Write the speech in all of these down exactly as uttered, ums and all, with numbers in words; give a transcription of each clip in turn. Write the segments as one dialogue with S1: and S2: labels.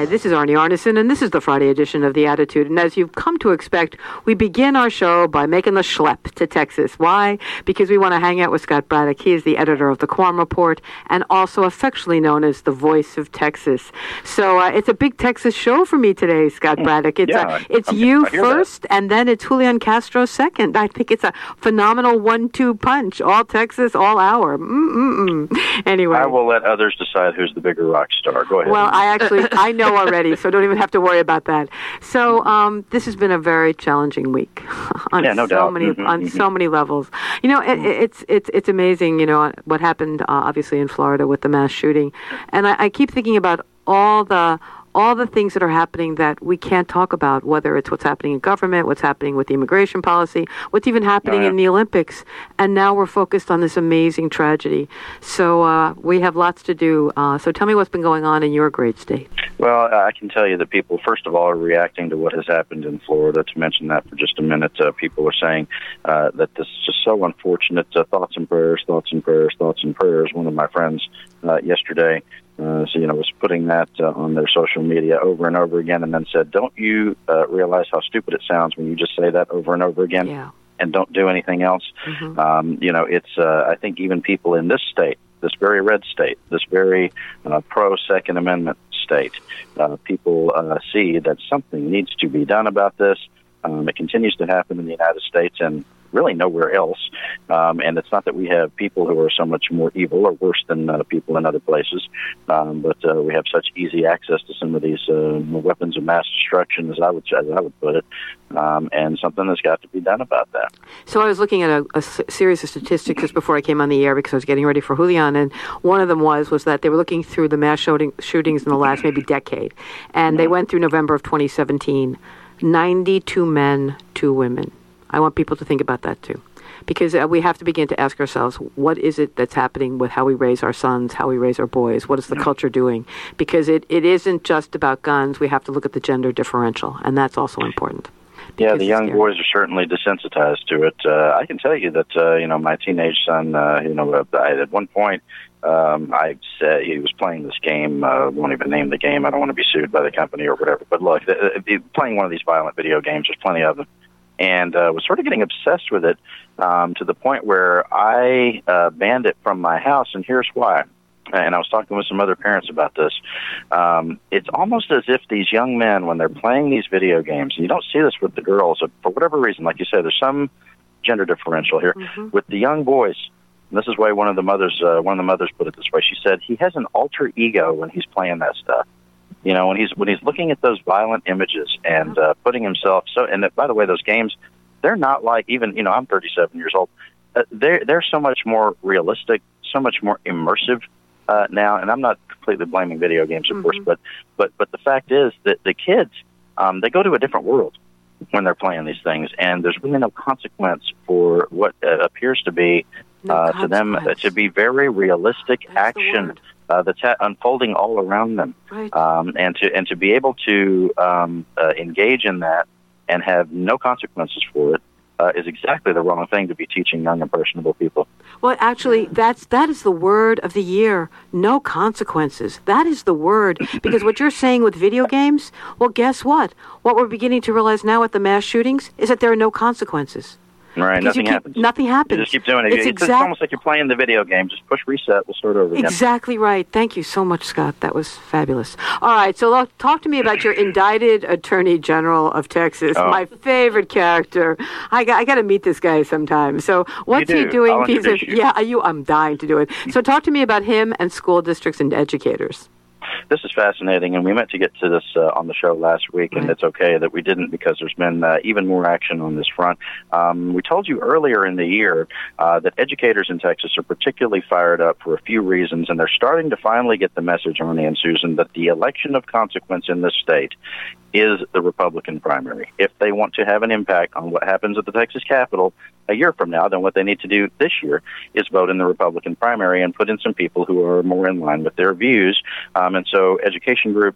S1: Hi, this is Arnie Arneson, and this is the Friday edition of The Attitude. And as you've come to expect, we begin our show by making the schlep to Texas. Why? Because we want to hang out with Scott Braddock. He is the editor of the Quam Report and also affectionately known as the Voice of Texas. So uh, it's a big Texas show for me today, Scott Braddock. It's,
S2: yeah,
S1: uh, it's
S2: I,
S1: you
S2: I
S1: first,
S2: that.
S1: and then it's Julian Castro second. I think it's a phenomenal one two punch. All Texas, all hour. Mm-mm-mm. Anyway.
S2: I will let others decide who's the bigger rock star. Go ahead.
S1: Well, I actually, I know already, so don't even have to worry about that. So um, this has been a very challenging week on
S2: yeah, no
S1: so
S2: doubt.
S1: many
S2: Mm-hmm,
S1: on
S2: mm-hmm.
S1: so many levels. You know, it, it's it's it's amazing. You know what happened, uh, obviously in Florida with the mass shooting, and I, I keep thinking about all the. all the things that are happening that we can't talk about, whether it's what's happening in government, what's happening with the immigration policy, what's even happening
S2: oh, yeah.
S1: in the Olympics. And now we're focused on this amazing tragedy. So uh, we have lots to do. Uh, so tell me what's been going on in your great state.
S2: Well, I can tell you that people, first of all, are reacting to what has happened in Florida. To mention that for just a minute, uh, people are saying uh, that this is just so unfortunate. Uh, thoughts and prayers, thoughts and prayers, thoughts and prayers. One of my friends uh, yesterday Uh, so, you know, was putting that uh, on their social media over and over again, and then said, don't you uh, realize how stupid it sounds when you just say that over and over again
S1: yeah.
S2: and don't do anything else?
S1: Mm-hmm.
S2: Um, you know, it's, uh, I think even people in this state, this very red state, this very uh, pro-Second Amendment state, uh, people uh, see that something needs to be done about this. Um, it continues to happen in the United States and really nowhere else. Um, and it's not that we have people who are so much more evil or worse than uh, people in other places, um, but uh, we have such easy access to some of these uh, weapons of mass destruction, as I would as I would put it, um, and something has got to be done about that.
S1: So I was looking at a, a series of statistics just before I came on the air because I was getting ready for Julian, and one of them was was that they were looking through the mass shooting, shootings in the last maybe decade, and they went through November of twenty seventeen, ninety-two men, two women. I want people to think about that, too, because uh, we have to begin to ask ourselves, what is it that's happening with how we raise our sons, how we raise our boys? What is the culture doing? Because it, it isn't just about guns. We have to look at the gender differential, and that's also important.
S2: Yeah, the young boys are certainly desensitized to it. Uh, I can tell you that, uh, you know, my teenage son, uh, you know, uh, I, at one point, um, I said he was playing this game. I uh, won't even name the game. I don't want to be sued by the company or whatever. But look, the, the, playing one of these violent video games, there's plenty of them. And uh, was sort of getting obsessed with it um, to the point where I uh, banned it from my house, and here's why. And I was talking with some other parents about this. Um, it's almost as if these young men, when they're playing these video games, and you don't see this with the girls, for whatever reason, like you said, there's some gender differential here. Mm-hmm. With the young boys, and this is why one of the mothers, uh, one of the mothers put it this way. She said he has an alter ego when he's playing that stuff. You know, when he's when he's looking at those violent images and uh, putting himself so. And that, by the way, those games, they're not like even. You know, I'm thirty-seven years old. Uh, they're they're so much more realistic, so much more immersive uh, now. And I'm not completely blaming video games, of mm-hmm. course, but but but the fact is that the kids um, they go to a different world when they're playing these things, and there's really no consequence for what uh, appears to be
S1: no
S2: uh, to them uh, to be very realistic
S1: That's
S2: action. Uh, that's ha- unfolding all around them,
S1: right.
S2: um, and to and to be able to um, uh, engage in that and have no consequences for it uh, is exactly the wrong thing to be teaching young impressionable people.
S1: Well, actually, that's that is the word of the year. No consequences. That is the word. Because what you're saying with video games, well, guess what? What we're beginning to realize now with the mass shootings is that there are no consequences.
S2: Right,
S1: because
S2: nothing
S1: keep,
S2: happens.
S1: Nothing happens.
S2: You just keep doing it.
S1: It's,
S2: it's,
S1: exact-
S2: it's almost like you're playing the video game. Just push reset. We'll start over again.
S1: Exactly right. Thank you so much, Scott. That was fabulous. All right, so look, talk to me about your indicted Attorney General of Texas,
S2: oh.
S1: my favorite character. I got, I got to meet this guy sometime. So what's
S2: you
S1: he
S2: do.
S1: doing?
S2: I'll
S1: He's a,
S2: you.
S1: Yeah, you. I'm dying to do it. So talk to me about him and school districts and educators.
S2: This is fascinating, and we meant to get to this uh, on the show last week, and
S1: right.
S2: it's okay that we didn't because there's been uh, even more action on this front. Um, we told you earlier in the year uh, that educators in Texas are particularly fired up for a few reasons, and they're starting to finally get the message, Arnie and Susan, that the election of consequence in this state is the Republican primary. If they want to have an impact on what happens at the Texas Capitol a year from now, then what they need to do this year is vote in the Republican primary and put in some people who are more in line with their views. Um, and so education groups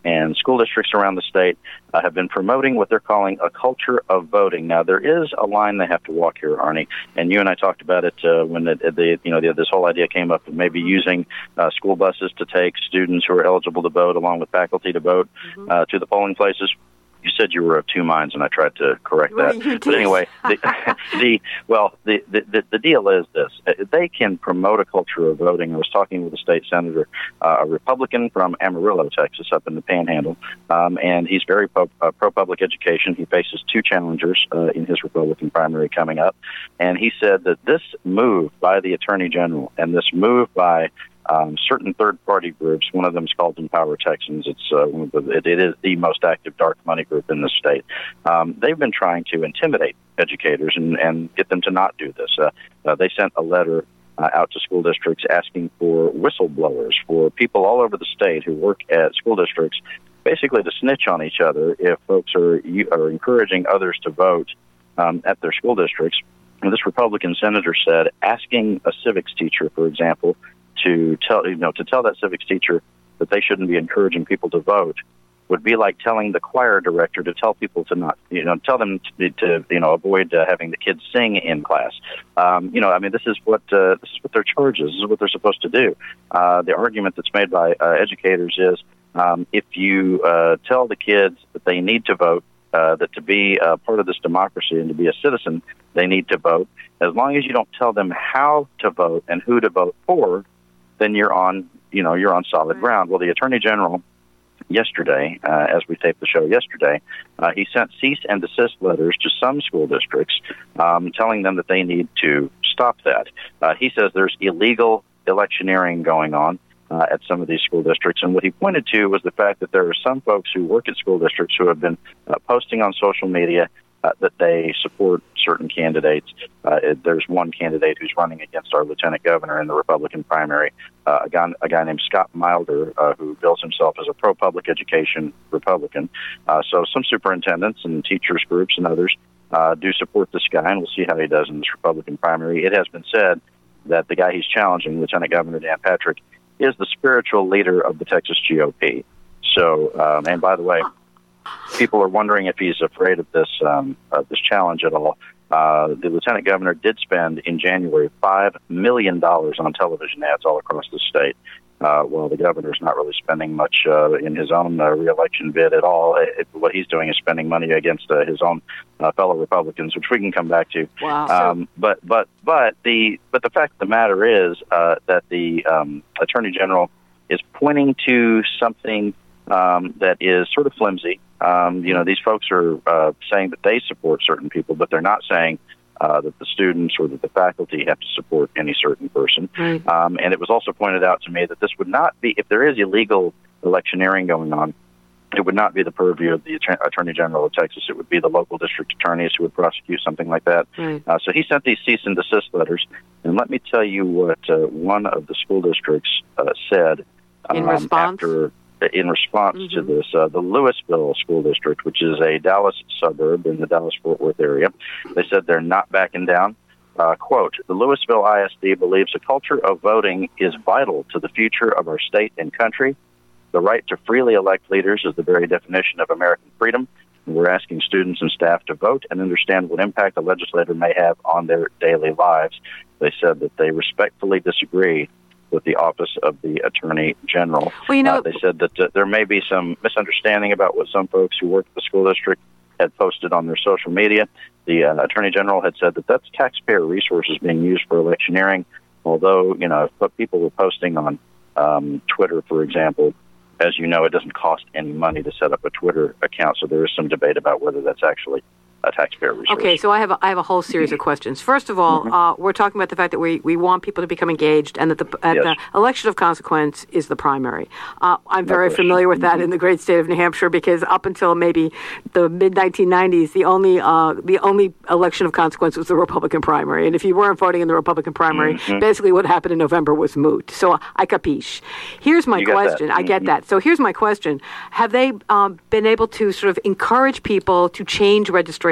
S2: and school districts around the state uh, have been promoting what they're calling a culture of voting. Now, there is a line they have to walk here, Arnie, and you and I talked about it uh, when the, the you know the, this whole idea came up of maybe using uh, school buses to take students who are eligible to vote along with faculty to vote mm-hmm. uh, to the polling places. You said you were of two minds, and I tried to correct that.
S1: Well,
S2: but anyway, the, the well, the, the the deal is this: they can promote a culture of voting. I was talking with a state senator, uh, a Republican from Amarillo, Texas, up in the Panhandle, um, and he's very pro, uh, pro-public education. He faces two challengers uh, in his Republican primary coming up, and he said that this move by the Attorney General and this move by Um, certain third-party groups, one of them is called Empower Texans. It's uh, one of the, it, it is the most active dark money group in the state. Um, they've been trying to intimidate educators and, and get them to not do this. Uh, uh, they sent a letter uh, out to school districts asking for whistleblowers, for people all over the state who work at school districts, basically to snitch on each other if folks are, are encouraging others to vote um, at their school districts. And this Republican senator said asking a civics teacher, for example, to tell you know to tell that civics teacher that they shouldn't be encouraging people to vote would be like telling the choir director to tell people to not you know tell them to, be, to you know avoid uh, having the kids sing in class. Um, you know, I mean, this is what uh, this is what their charge is. This is what they're supposed to do. Uh, the argument that's made by uh, educators is um, if you uh, tell the kids that they need to vote, uh, that to be uh, part of this democracy and to be a citizen, they need to vote. As long as you don't tell them how to vote and who to vote for, then you're on, you know, you're on solid ground. Well, the Attorney General yesterday, uh, as we taped the show yesterday, uh, he sent cease and desist letters to some school districts um, telling them that they need to stop that. Uh, he says there's illegal electioneering going on uh, at some of these school districts, and what he pointed to was the fact that there are some folks who work at school districts who have been uh, posting on social media Uh, that they support certain candidates. Uh, there's one candidate who's running against our lieutenant governor in the Republican primary, uh, a, guy, a guy named Scott Milder, uh, who bills himself as a pro-public education Republican. Uh, so some superintendents and teachers groups and others uh, do support this guy, and we'll see how he does in this Republican primary. It has been said that the guy he's challenging, Lieutenant Governor Dan Patrick, is the spiritual leader of the Texas G O P. So, um, and by the way, people are wondering if he's afraid of this um, of this challenge at all. Uh, the lieutenant governor did spend in January five million dollars on television ads all across the state, uh, while the governor's not really spending much uh, in his own uh, reelection bid at all. It, what he's doing is spending money against uh, his own uh, fellow Republicans, which we can come back to.
S1: Wow.
S2: Um, but but but the but the fact of the matter is uh, that the um, Attorney General is pointing to something um, that is sort of flimsy. Um, you know, these folks are uh, saying that they support certain people, but they're not saying uh, that the students or that the faculty have to support any certain person.
S1: Right.
S2: Um, and it was also pointed out to me that this would not be, if there is illegal electioneering going on, it would not be the purview of the Attorney General of Texas. It would be the local district attorneys who would prosecute something like that.
S1: Right.
S2: Uh, so he sent these cease and desist letters. And let me tell you what uh, one of the school districts uh, said um,
S1: in response.
S2: after... In response
S1: mm-hmm.
S2: to this, uh, the Louisville School District, which is a Dallas suburb in the Dallas-Fort Worth area, they said they're not backing down. Uh, quote, the Louisville I S D believes a culture of voting is vital to the future of our state and country. The right to freely elect leaders is the very definition of American freedom. And we're asking students and staff to vote and understand what impact a legislator may have on their daily lives. They said that they respectfully disagree with the Office of the Attorney General.
S1: Well, you know,
S2: uh, they said that uh, there may be some misunderstanding about what some folks who work at the school district had posted on their social media. The uh, Attorney General had said that that's taxpayer resources being used for electioneering, although, you know, if people were posting on um, Twitter, for example, as you know, it doesn't cost any money to set up a Twitter account, so there is some debate about whether that's actually a taxpayer resource.
S1: Okay, so I have a, I have a whole series of questions. First of all,
S2: mm-hmm.
S1: uh, we're talking about the fact that we, we want people to become engaged and that the, uh,
S2: yes.
S1: the election of consequence is the primary. Uh, I'm very
S2: no
S1: familiar with that mm-hmm. in the great state of New Hampshire because up until maybe the mid nineteen nineties, the only uh, the only election of consequence was the Republican primary. And if you weren't voting in the Republican primary,
S2: mm-hmm.
S1: basically what happened in November was moot. So I capiche. Here's my
S2: you
S1: question. I get
S2: mm-hmm.
S1: that. So here's my question. Have they um, been able to sort of encourage people to change registration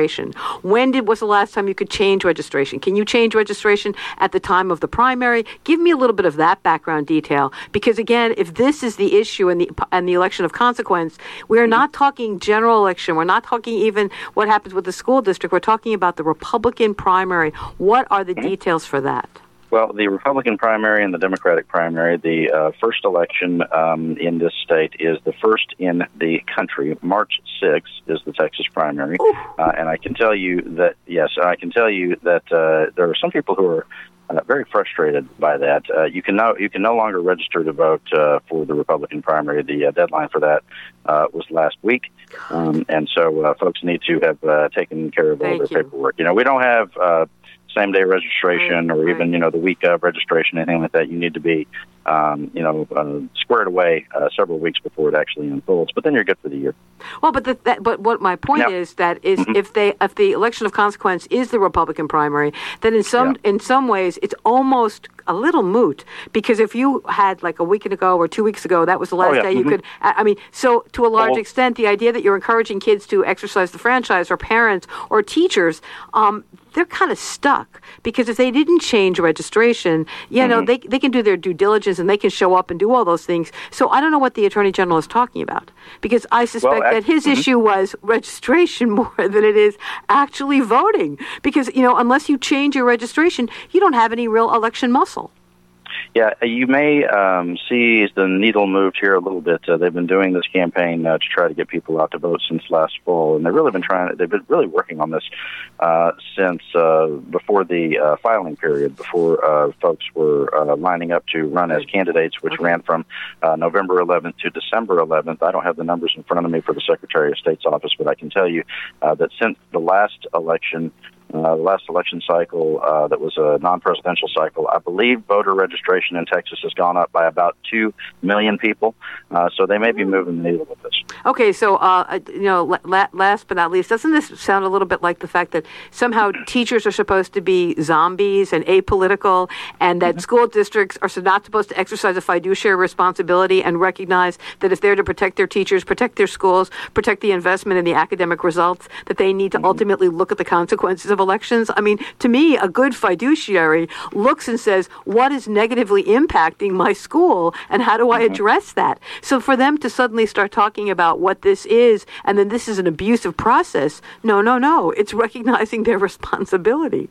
S1: registration? When did was the last time you could change registration? Can you change registration at the time of the primary? Give me a little bit of that background detail, because again, if this is the issue and the and the election of consequence, we are not talking general election. We're not talking even what happens with the school district. We're talking about the Republican primary. What are the details for that?
S2: Well, the Republican primary and the Democratic primary, the uh, first election um, in this state is the first in the country. March sixth is the Texas primary. Uh, and I can tell you that, yes, I can tell you that uh, there are some people who are uh, very frustrated by that. Uh, you can no, you can no longer register to vote uh, for the Republican primary. The uh, deadline for that uh, was last week. Um, and so uh, folks need to have uh, taken care of all
S1: Thank
S2: their
S1: you.
S2: paperwork. You know, we don't have Uh, same-day registration
S1: right,
S2: or even,
S1: right.
S2: you know, the week of registration, anything like that. You need to be, um, you know, uh, squared away uh, several weeks before it actually unfolds. But then you're good for the year.
S1: Well, but the, that, but what my point
S2: Yeah.
S1: is that is
S2: Mm-hmm.
S1: if they if the election of consequence is the Republican primary, then in some
S2: Yeah.
S1: in some ways it's almost a little moot, because if you had like a week ago or two weeks ago, that was the last
S2: Oh, yeah.
S1: day you
S2: Mm-hmm.
S1: could. I I mean, so to a large
S2: Oh.
S1: extent, the idea that you're encouraging kids to exercise the franchise, or parents or teachers, um, they're kind of stuck, because if they didn't change registration, you know,
S2: Mm-hmm.
S1: they they can do their due diligence and they can show up and do all those things. So I don't know what the Attorney General is talking about, because I suspect
S2: Well,
S1: that his
S2: mhm.
S1: issue was registration more than it is actually voting, because, you know, unless you change your registration, you don't have any real election muscle.
S2: Yeah, you may um, see the needle moved here a little bit. Uh, they've been doing this campaign uh, to try to get people out to vote since last fall, and they've really been trying. They've been really working on this uh, since uh, before the uh, filing period, before uh, folks were uh, lining up to run as candidates, which
S1: Okay.
S2: ran from uh, November eleventh to December eleventh. I don't have the numbers in front of me for the Secretary of State's office, but I can tell you uh, that since the last election. Uh, the last election cycle uh, that was a non-presidential cycle, I believe voter registration in Texas has gone up by about two million people. Uh, so they may be moving the needle with this.
S1: Okay, so, uh, you know, la- last but not least, doesn't this sound a little bit like the fact that somehow teachers are supposed to be zombies and apolitical, and that mm-hmm. school districts are not supposed to exercise a fiduciary responsibility and recognize that if they're to protect their teachers, protect their schools, protect the investment in the academic results, that they need to mm-hmm. ultimately look at the consequences of elections? I mean, to me, a good fiduciary looks and says, what is negatively impacting my school, and how do I address that? So for them to suddenly start talking about what this is, and then this is an abusive process, no, no, no. It's recognizing their responsibility.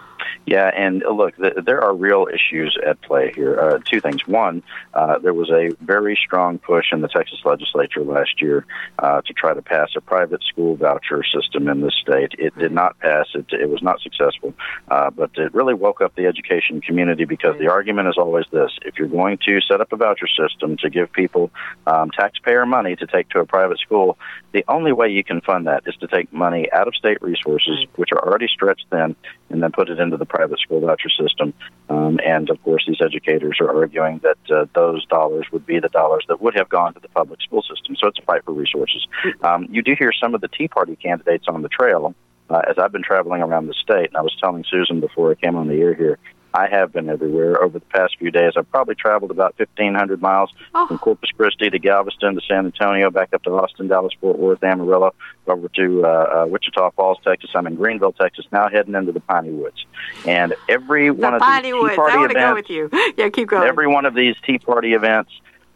S2: Yeah, and uh, look, th- there are real issues at play here. Uh, two things. One, uh, there was a very strong push in the Texas legislature last year uh, to try to pass a private school voucher system in this state. It did not pass. It, it was not successful, uh, but it really woke up the education community, because the argument is always this: if you're going to set up a voucher system to give people um, taxpayer money to take to a private school, the only way you can fund that is to take money out of state resources, which are already stretched thin, and then put it into the private school voucher system. Um, and, of course, these educators are arguing that uh, those dollars would be the dollars that would have gone to the public school system. So it's a fight for resources. Um, you do hear some of the Tea Party candidates on the trail. Uh, as I've been traveling around the state, and I was telling Susan before I came on the air here, I have been everywhere over the past few days. I've probably traveled about fifteen hundred miles oh. from Corpus Christi to Galveston to San Antonio, back up to Austin, Dallas, Fort Worth, Amarillo, over to uh, uh, Wichita Falls, Texas. I'm in Greenville, Texas, now heading into the Piney Woods. And every
S1: the
S2: one of
S1: Piney
S2: these
S1: Woods.
S2: Tea Party
S1: I want to
S2: events,
S1: go with you. Yeah, keep going.
S2: Every one of these Tea Party events,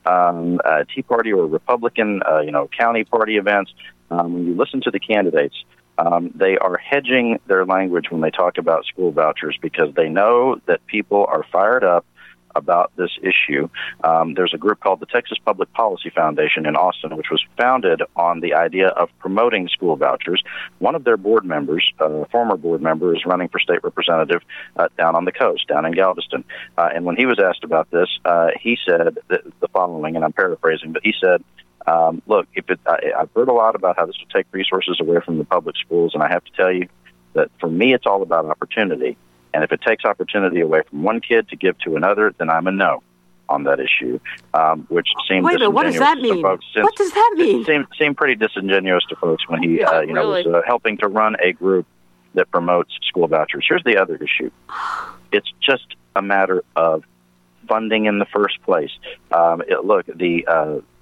S2: um, uh, Tea Party or Republican, uh, you know, county party events, um, when you listen to the candidates, Um, they are hedging their language when they talk about school vouchers, because they know that people are fired up about this issue. Um, there's a group called the Texas Public Policy Foundation in Austin, which was founded on the idea of promoting school vouchers. One of their board members, a uh, former board member, is running for state representative uh, down on the coast, down in Galveston. Uh, and when he was asked about this, uh, he said the, the following, and I'm paraphrasing, but he said, Um, look, if it, I, I've heard a lot about how this will take resources away from the public schools, and I have to tell you that for me, it's all about opportunity. And if it takes opportunity away from one kid to give to another, then I'm a no on that issue, um, which seemed
S1: Wait a minute, what does that mean?
S2: Folks, since,
S1: what does that mean?
S2: It seemed, seemed pretty disingenuous to folks when he,
S1: yeah,
S2: uh, you know,
S1: really?
S2: was uh, helping to run a group that promotes school vouchers. Here's the other issue: it's just a matter of funding in the first place. Um, it, look, the uh,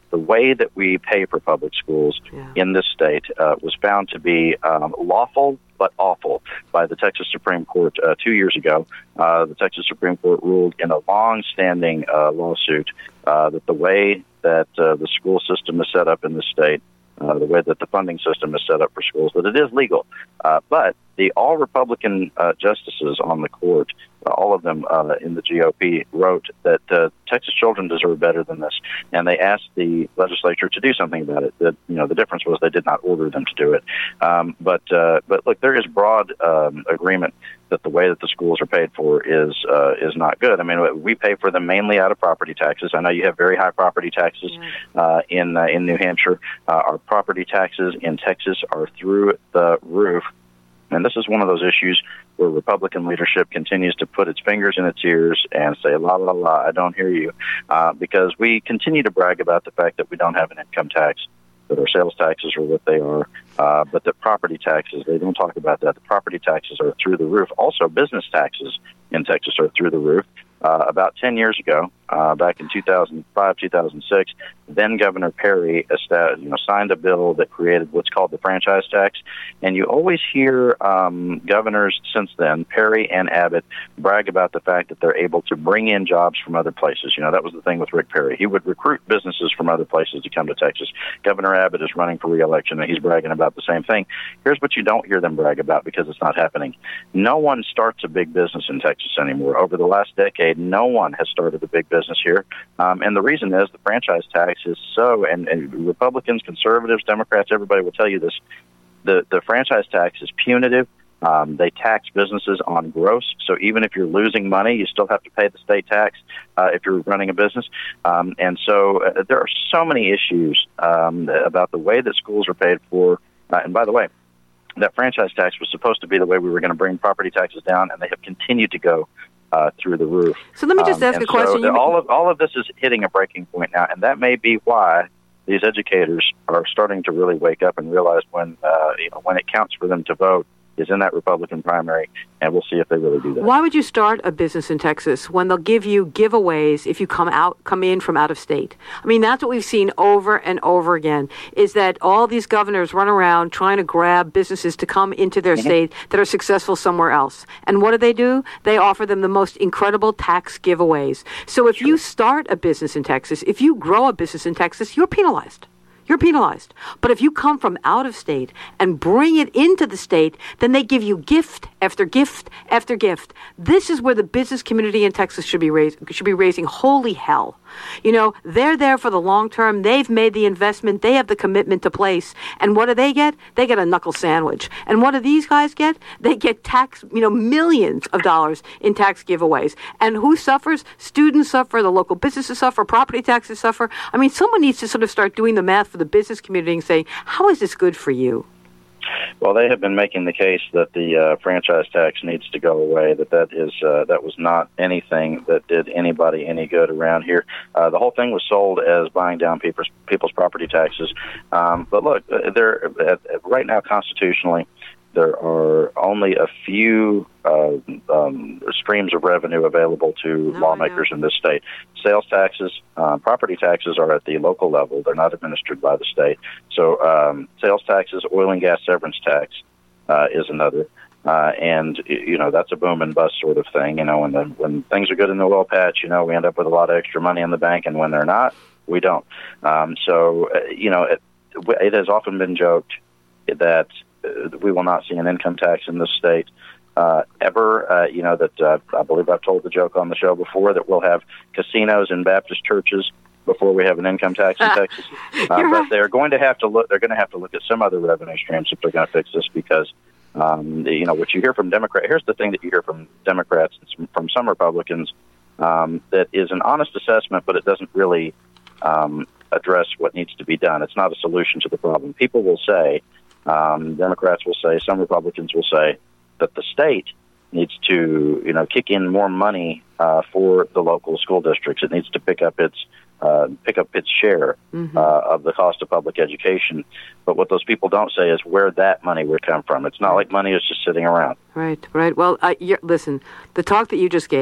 S2: the way that we pay for public schools yeah. in this state uh, was found to be um, lawful but awful by the Texas Supreme Court uh, two years ago. Uh, the Texas Supreme Court ruled in a long-standing uh, lawsuit uh, that the way that uh, the school system is set up in the state, uh, the way that the funding system is set up for schools, that it is legal. Uh, but the all-Republican uh, justices on the court, uh, all of them uh, in the G O P, wrote that uh, Texas children deserve better than this, and they asked the legislature to do something about it. That, you know, the difference was they did not order them to do it. Um, but uh, but look, there is broad um, agreement that the way that the schools are paid for is uh, is not good. I mean, we pay for them mainly out of property taxes. I know you have very high property taxes yeah. uh, in uh, in New Hampshire. Uh, our property taxes in Texas are through the roof. And this is one of those issues where Republican leadership continues to put its fingers in its ears and say, la, la, la, I don't hear you. Uh, because we continue to brag about the fact that we don't have an income tax, that our sales taxes are what they are, uh, but that property taxes, they don't talk about that. The property taxes are through the roof. Also, business taxes in Texas are through the roof. Uh, about ten years ago, uh, back in two thousand five, two thousand six, then Governor Perry established, you know, signed a bill that created what's called the franchise tax. And you always hear um, governors since then, Perry and Abbott, brag about the fact that they're able to bring in jobs from other places. You know, that was the thing with Rick Perry. He would recruit businesses from other places to come to Texas. Governor Abbott is running for re-election, and he's bragging about the same thing. Here's what you don't hear them brag about because it's not happening. No one starts a big business in Texas anymore. Over the last decade, no one has started a big business here. Um, and the reason is the franchise tax is so, and, and Republicans, conservatives, Democrats, everybody will tell you this, the, the franchise tax is punitive. Um, they tax businesses on gross, so even if you're losing money, you still have to pay the state tax uh, if you're running a business. Um, and so uh, there are so many issues um, about the way that schools are paid for. Uh, and by the way, that franchise tax was supposed to be the way we were going to bring property taxes down, and they have continued to go Uh, through the roof.
S1: So let me just um, ask a question.
S2: So all of all of this is hitting a breaking point now, and that may be why these educators are starting to really wake up and realize when uh, you know when it counts for them to vote is in that Republican primary, and we'll see if they really do that.
S1: Why would you start a business in Texas when they'll give you giveaways if you come out, come in from out of state? I mean, that's what we've seen over and over again, is that all these governors run around trying to grab businesses to come into their mm-hmm. state that are successful somewhere else. And what do they do? They offer them the most incredible tax giveaways. So if sure. you start a business in Texas, if you grow a business in Texas, you're penalized. You're penalized. But if you come from out of state and bring it into the state, then they give you gift after gift after gift. This is where the business community in Texas should be raising, should be raising holy hell. You know, they're there for the long term. They've made the investment. They have the commitment to place. And what do they get? They get a knuckle sandwich. And what do these guys get? They get tax, you know, millions of dollars in tax giveaways. And who suffers? Students suffer. The local businesses suffer. Property taxes suffer. I mean, someone needs to sort of start doing the math for the business community and saying, how is this good for you?
S2: Well, they have been making the case that the uh, franchise tax needs to go away, that that is uh, that was not anything that did anybody any good around here. Uh, the whole thing was sold as buying down people's, people's property taxes. Um, but look, there uh, right now constitutionally, there are only a few uh, um, streams of revenue available to no, lawmakers in this state. Sales taxes, uh, property taxes are at the local level. They're not administered by the state. So um, sales taxes, oil and gas severance tax uh, is another. Uh, and, you know, that's a boom and bust sort of thing. You know, when, the, when things are good in the oil patch, you know, we end up with a lot of extra money in the bank. And when they're not, we don't. Um, so, uh, you know, it, it has often been joked that Uh, we will not see an income tax in this state uh, ever. Uh, you know, that uh, I believe I've told the joke on the show before that we'll have casinos in Baptist churches before we have an income tax in Texas. Uh, but right. they're going to have to look. They're going to have to look at some other revenue streams if they're going to fix this, because um, you know what you hear from Democrats. Here's the thing that you hear from Democrats, from some Republicans, um, that is an honest assessment, but it doesn't really um, address what needs to be done. It's not a solution to the problem. People will say. Um, Democrats will say, some Republicans will say that the state needs to, you know, kick in more money uh, for the local school districts. It needs to pick up its uh, pick up its share mm-hmm. uh, of the cost of public education. But what those people don't say is where that money would come from. It's not like money is just sitting around.
S1: Right, right. Well, uh, listen, the talk that you just gave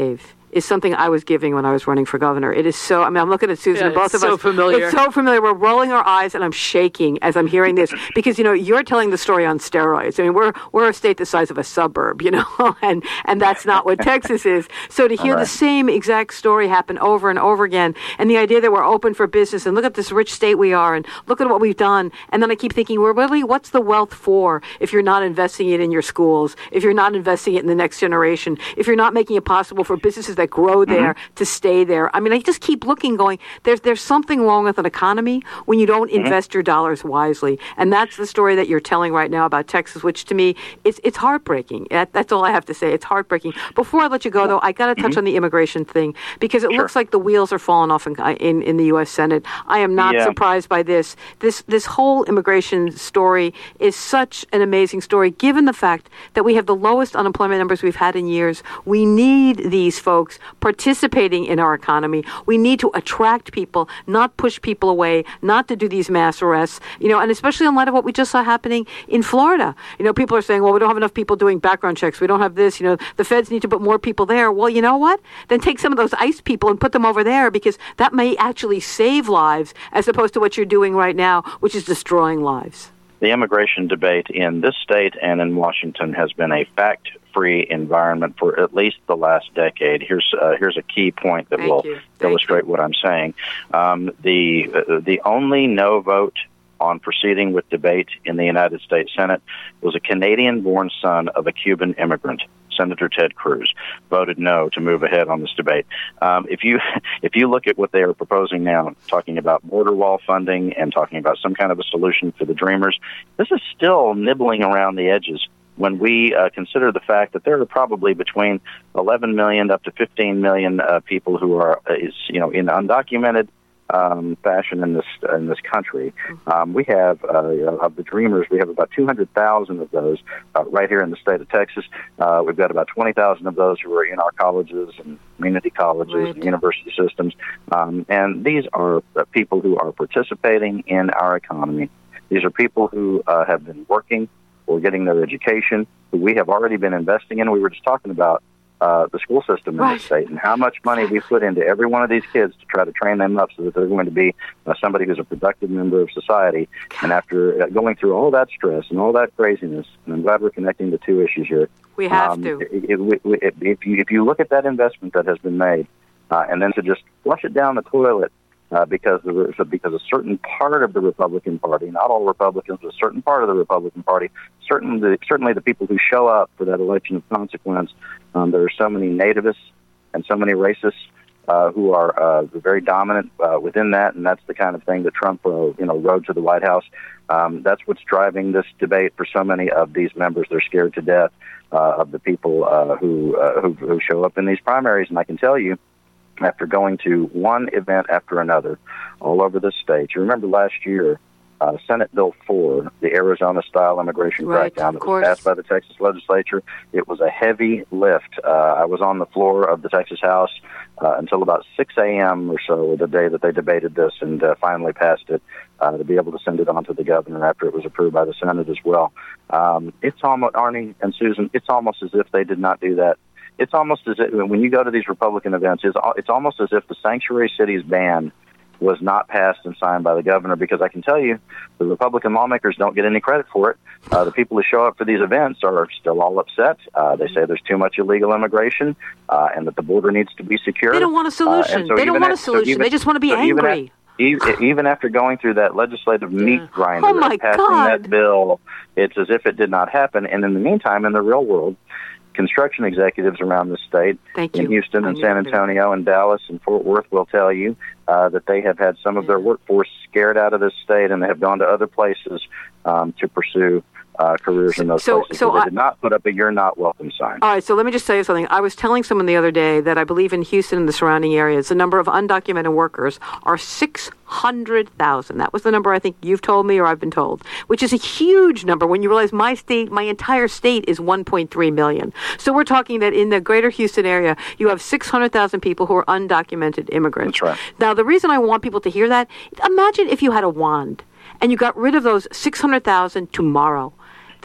S1: is something I was giving when I was running for governor. It is so, I mean, I'm looking at Susan
S3: yeah,
S1: and both
S3: it's
S1: of
S3: so
S1: us.
S3: Familiar.
S1: It's so familiar. We're rolling our eyes and I'm shaking as I'm hearing this because, you know, you're telling the story on steroids. I mean, we're we're a state the size of a suburb, you know, and, and that's not what Texas is. So to hear
S2: right.
S1: the same exact story happen over and over again, and the idea that we're open for business and look at this rich state we are and look at what we've done. And then I keep thinking, well, really, what's the wealth for if you're not investing it in your schools, if you're not investing it in the next generation, if you're not making it possible for businesses that grow there mm-hmm. to stay there? I mean, I just keep looking, going, there's there's something wrong with an economy when you don't mm-hmm. invest your dollars wisely. And that's the story that you're telling right now about Texas, which to me, it's it's heartbreaking. That, that's all I have to say. It's heartbreaking. Before I let you go, though, I got to touch mm-hmm. on the immigration thing because it
S2: sure.
S1: looks like the wheels are falling off in, in, in the U S Senate. I am not
S2: yeah.
S1: surprised by this. This this whole immigration story is such an amazing story, given the fact that we have the lowest unemployment numbers we've had in years. We need these folks participating in our economy. We need to attract people, not push people away, not to do these mass arrests, you know, and especially in light of what we just saw happening in Florida. You know, people are saying, well, we don't have enough people doing background checks. We don't have this, you know, the feds need to put more people there. Well, you know what? Then take some of those ICE people and put them over there because that may actually save lives as opposed to what you're doing right now, which is destroying lives.
S2: The immigration debate in this state and in Washington has been a fact-free environment for at least the last decade. Here's uh, here's a key point that
S1: Thank
S2: will
S1: you.
S2: illustrate
S1: you.
S2: what I'm saying. Um, the uh, the only no vote on proceeding with debate in the United States Senate was a Canadian-born son of a Cuban immigrant. Senator Ted Cruz voted no to move ahead on this debate. Um, if you if you look at what they are proposing now, talking about border wall funding and talking about some kind of a solution for the Dreamers, this is still nibbling around the edges when we uh, consider the fact that there are probably between eleven million up to fifteen million uh, people who are, uh, is, you know, in undocumented Um, fashion in this in this country. Um, we have uh, of the Dreamers, we have about two hundred thousand of those uh, right here in the state of Texas. Uh, we've got about twenty thousand of those who are in our colleges and community colleges
S1: right.
S2: and university systems. Um, and these are uh, people who are participating in our economy. These are people who uh, have been working or getting their education, who we have already been investing in. We were just talking about Uh, the school system in
S1: right.
S2: the state and how much money we put into every one of these kids to try to train them up so that they're going to be uh, somebody who's a productive member of society. And after uh, going through all that stress and all that craziness, and I'm glad we're connecting the two issues here.
S1: We have
S2: um,
S1: to.
S2: If, if, if, you, if you look at that investment that has been made uh, and then to just flush it down the toilet Uh, because of, because a certain part of the Republican Party, not all Republicans, but a certain part of the Republican Party, certainly the, certainly the people who show up for that election of consequence, um, there are so many nativists and so many racists uh, who are uh, very dominant uh, within that, and that's the kind of thing that Trump, uh, you know, rode to the White House. Um, that's what's driving this debate for so many of these members. They're scared to death uh, of the people uh, who, uh, who who show up in these primaries, and I can tell you, after going to one event after another all over the state. You remember last year, uh, Senate Bill four, the Arizona-style immigration
S1: right,
S2: crackdown that was passed by the Texas legislature. It was a heavy lift. Uh, I was on the floor of the Texas House uh, until about six a.m. or so the day that they debated this and uh, finally passed it uh, to be able to send it on to the governor after it was approved by the Senate as well. Um, it's almost, Arnie and Susan, it's almost as if they did not do that. It's almost as if, when you go to these Republican events, it's, it's almost as if the Sanctuary Cities ban was not passed and signed by the governor, because I can tell you the Republican lawmakers don't get any credit for it. Uh, the people who show up for these events are still all upset. Uh, they say there's too much illegal immigration uh, and that the border needs to be secure.
S1: They don't want a solution. Uh, so they don't want a solution. So even, they just want to be so angry.
S2: Even, at, even after going through that legislative yeah. meat grinder,
S1: oh my
S2: passing
S1: God.
S2: that bill, it's as if it did not happen. And in the meantime, in the real world, construction executives around the state, in Houston and San Antonio and Dallas and Fort Worth will tell you uh, that they have had some of their workforce scared out of this state, and they have gone to other places um, to pursue uh, careers in those
S1: so,
S2: places.
S1: So
S2: so they
S1: I,
S2: did not put up a "you're not welcome" sign.
S1: All right, so let me just tell you something. I was telling someone the other day that I believe in Houston and the surrounding areas, the number of undocumented workers are six hundred thousand. That was the number I think you've told me or I've been told, which is a huge number when you realize my state, my entire state is one point three million. So we're talking that in the greater Houston area, you have six hundred thousand people who are undocumented immigrants.
S2: That's right.
S1: Now, the reason I want people to hear that, imagine if you had a wand and you got rid of those six hundred thousand tomorrow.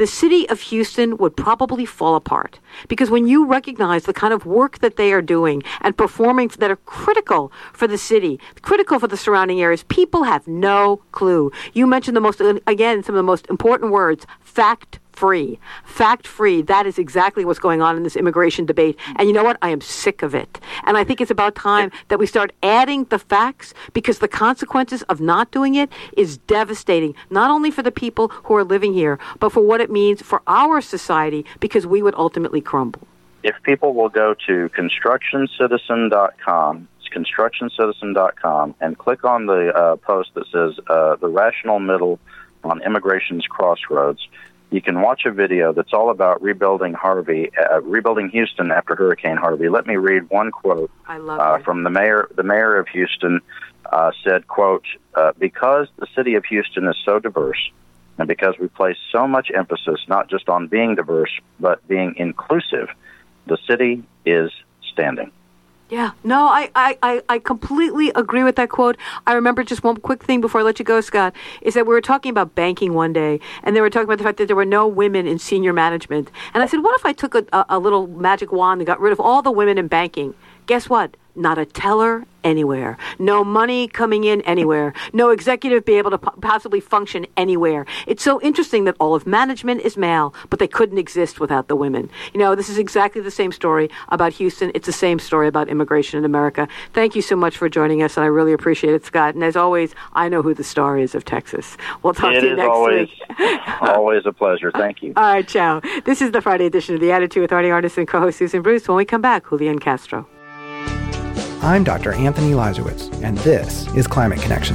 S1: the city of Houston would probably fall apart. Because when you recognize the kind of work that they are doing and performing that are critical for the city, critical for the surrounding areas, people have no clue. You mentioned the most, again, some of the most important words, fact free. Fact free. That is exactly what's going on in this immigration debate. And you know what? I am sick of it. And I think it's about time that we start adding the facts, because the consequences of not doing it is devastating, not only for the people who are living here, but for what it means for our society, because we would ultimately crumble.
S2: If people will go to construction citizen dot com, it's construction citizen dot com, and click on the uh, post that says uh, the rational middle on immigration's crossroads, you can watch a video that's all about rebuilding Harvey, uh, rebuilding Houston after Hurricane Harvey. Let me read one quote
S1: I love
S2: uh,
S1: it.
S2: from the mayor. The mayor of Houston uh, said, quote, uh, because the city of Houston is so diverse, and because we place so much emphasis not just on being diverse, but being inclusive, the city is standing.
S1: Yeah, no, I, I, I, I completely agree with that quote. I remember just one quick thing before I let you go, Scott, is that we were talking about banking one day, and they were talking about the fact that there were no women in senior management. And I said, what if I took a, a, a little magic wand and got rid of all the women in banking? Guess what? Not a teller anywhere. No money coming in anywhere. No executive be able to po- possibly function anywhere. It's so interesting that all of management is male, but they couldn't exist without the women. You know, this is exactly the same story about Houston. It's the same story about immigration in America. Thank you so much for joining us, and I really appreciate it, Scott. And as always, I know who the star is of Texas. We'll talk
S2: it
S1: to you
S2: is
S1: next
S2: always,
S1: week.
S2: always a pleasure. Thank you.
S1: All right, ciao. This is the Friday edition of The Attitude with Artie Artist and co-host Susan Bruce. When we come back, Julian Castro.
S3: I'm Doctor Anthony Lazowitz, and this is Climate Connections.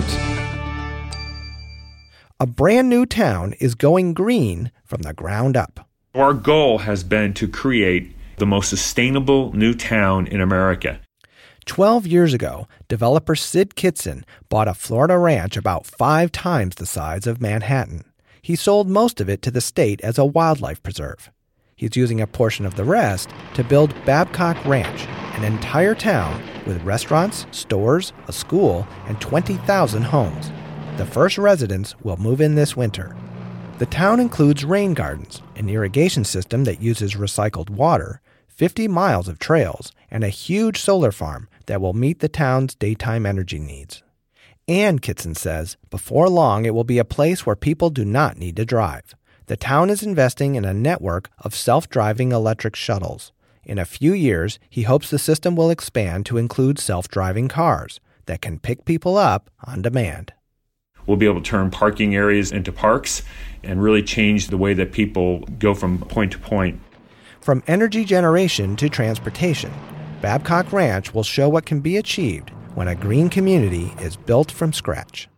S3: A brand new town is going green from the ground up.
S4: Our goal has been to create the most sustainable new town in America.
S3: Twelve years ago, developer Sid Kitson bought a Florida ranch about five times the size of Manhattan. He sold most of it to the state as a wildlife preserve. He's using a portion of the rest to build Babcock Ranch, an entire town with restaurants, stores, a school, and twenty thousand homes. The first residents will move in this winter. The town includes rain gardens, an irrigation system that uses recycled water, fifty miles of trails, and a huge solar farm that will meet the town's daytime energy needs. And, Kitson says, before long it will be a place where people do not need to drive. The town is investing in a network of self-driving electric shuttles. In a few years, he hopes the system will expand to include self-driving cars that can pick people up on demand.
S4: We'll be able to turn parking areas into parks and really change the way that people go from point to point.
S3: From energy generation to transportation, Babcock Ranch will show what can be achieved when a green community is built from scratch.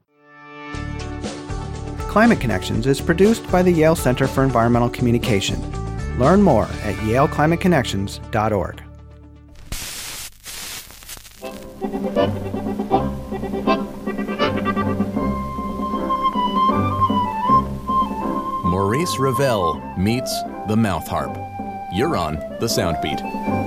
S3: Climate Connections is produced by the Yale Center for Environmental Communication. Learn more at yale climate connections dot org.
S5: Maurice Ravel meets the mouth harp. You're on the Soundbeat.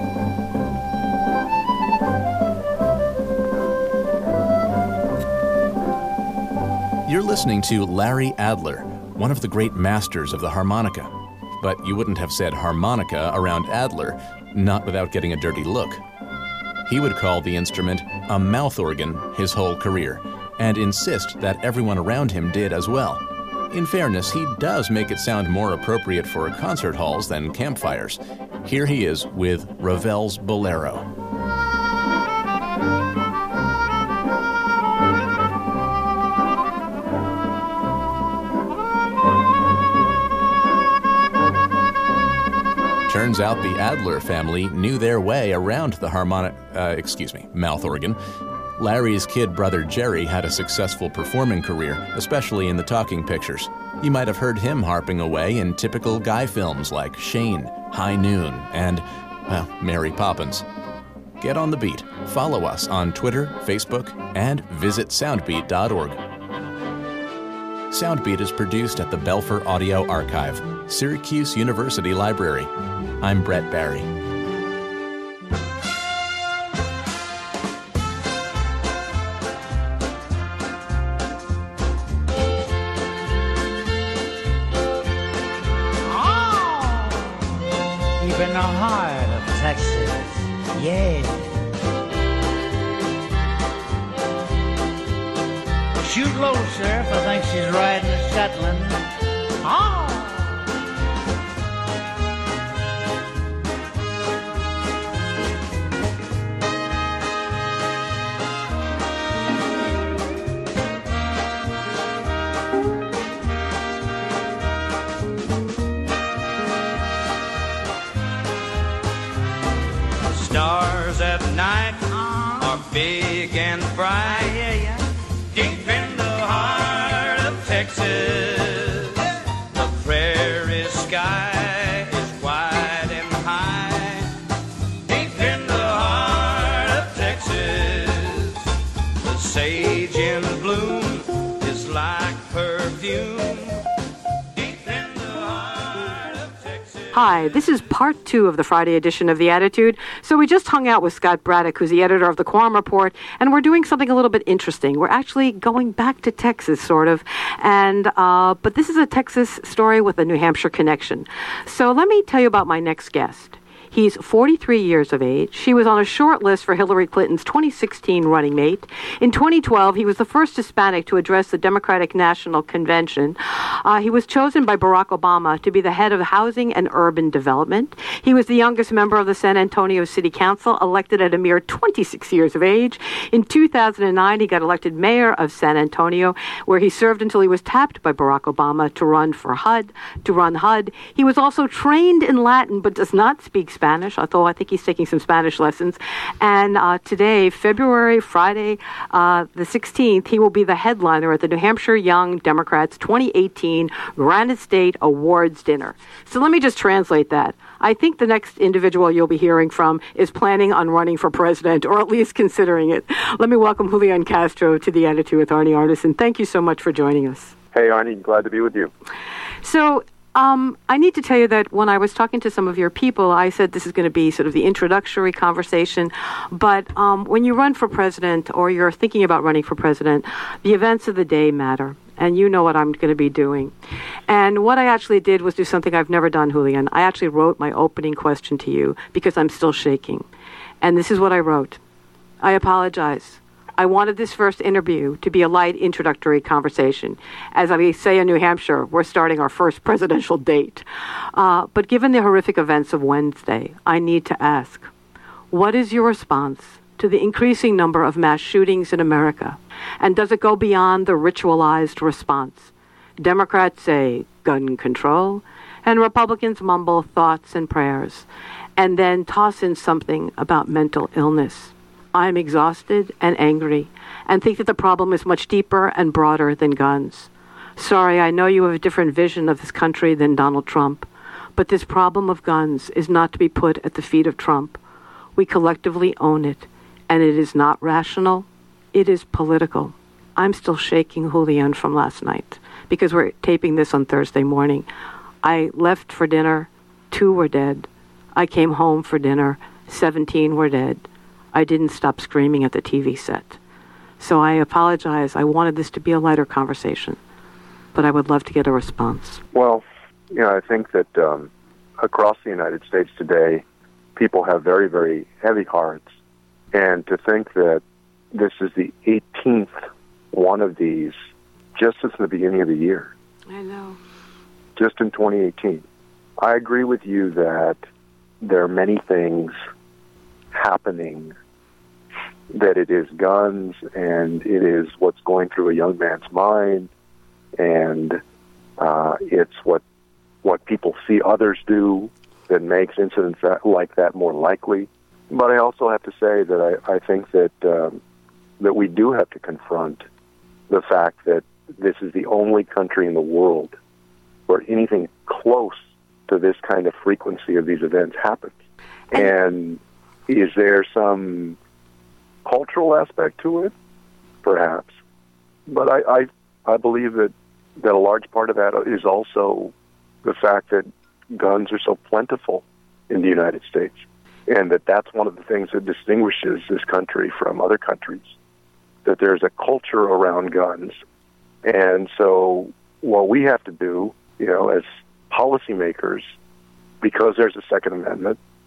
S5: You're listening to Larry Adler, one of the great masters of the harmonica. But you wouldn't have said harmonica around Adler, not without getting a dirty look. He would call the instrument a mouth organ his whole career, and insist that everyone around him did as well. In fairness, he does make it sound more appropriate for concert halls than campfires. Here he is with Ravel's Bolero. Turns out the Adler family knew their way around the harmonic, uh, excuse me, mouth organ. Larry's kid brother Jerry had a successful performing career, especially in the talking pictures. You might have heard him harping away in typical guy films like Shane, High Noon, and, well, Mary Poppins. Get on the beat. Follow us on Twitter, Facebook, and visit soundbeat dot org. Soundbeat is produced at the Belfer Audio Archive, Syracuse University Library. I'm Brett Barry.
S6: heart of Texas, yeah. Shoot low, Sheriff, I think she's riding a Shetland. Oh!
S7: Stars at night are big and bright, yeah, yeah. Deep in the heart of Texas, the prairie sky is wide and high. Deep in the heart of Texas, the sage in bloom is like perfume.
S1: Hi, this is part two of the Friday edition of The Attitude. So we just hung out with Scott Braddock, who's the editor of the Quorum Report, and we're doing something a little bit interesting. We're actually going back to Texas, sort of, and uh, but this is a Texas story with a New Hampshire connection. So let me tell you about my next guest. He's forty-three years of age. He was on a short list for Hillary Clinton's twenty sixteen running mate. In twenty twelve, he was the first Hispanic to address the Democratic National Convention. Uh, he was chosen by Barack Obama to be the head of housing and urban development. He was the youngest member of the San Antonio City Council, elected at a mere twenty-six years of age. In two thousand nine, he got elected mayor of San Antonio, where he served until he was tapped by Barack Obama to run for H U D, to run H U D. He was also trained in Latin, but does not speak Spanish. Spanish, although I think he's taking some Spanish lessons. And uh, today, February, Friday, uh, the sixteenth, he will be the headliner at the New Hampshire Young Democrats twenty eighteen Granite State Awards Dinner. So let me just translate that. I think the next individual you'll be hearing from is planning on running for president, or at least considering it. Let me welcome Julian Castro to The Attitude with Arnie Arnesen. Thank you so much for joining us.
S8: Hey, Arnie, glad to be with you.
S1: So, Um, I need to tell you that when I was talking to some of your people, I said this is going to be sort of the introductory conversation. But um, when you run for president or you're thinking about running for president, the events of the day matter. And you know what I'm going to be doing. And what I actually did was do something I've never done, Julian. I actually wrote my opening question to you because I'm still shaking. And this is what I wrote. I apologize. I wanted this first interview to be a light introductory conversation. As I say in New Hampshire, we're starting our first presidential date. Uh, but given the horrific events of Wednesday, I need to ask, what is your response to the increasing number of mass shootings in America? And does it go beyond the ritualized response? Democrats say gun control, and Republicans mumble thoughts and prayers, and then toss in something about mental illness. I'm exhausted and angry and think that the problem is much deeper and broader than guns. Sorry, I know you have a different vision of this country than Donald Trump, but this problem of guns is not to be put at the feet of Trump. We collectively own it, and it is not rational. It is political. I'm still shaking, Julian, from last night because we're taping this on Thursday morning. I left for dinner. Two were dead. I came home for dinner. Seventeen were dead. I didn't stop screaming at the T V set. So I apologize. I wanted this to be a lighter conversation, but I would love to get a response.
S8: Well, you know, I think that um, across the United States today, people have very, very heavy hearts. And to think that this is the eighteenth one of these just since the beginning of the year.
S1: I know.
S8: Just in twenty eighteen. I agree with you that there are many things happening, that it is guns and it is what's going through a young man's mind, and uh, it's what what people see others do that makes incidents that, like that more likely. But I also have to say that I, I think that um, that we do have to confront the fact that this is the only country in the world where anything close to this kind of frequency of these events happens. And is there some cultural aspect to it? Perhaps. But I, I, I believe that, that a large part of that is also the fact that guns are so plentiful in the United States, and that that's one of the things that distinguishes this country from other countries, that there's a culture around guns. And so what we have to do, you know, as policymakers, because there's a Second Amendment,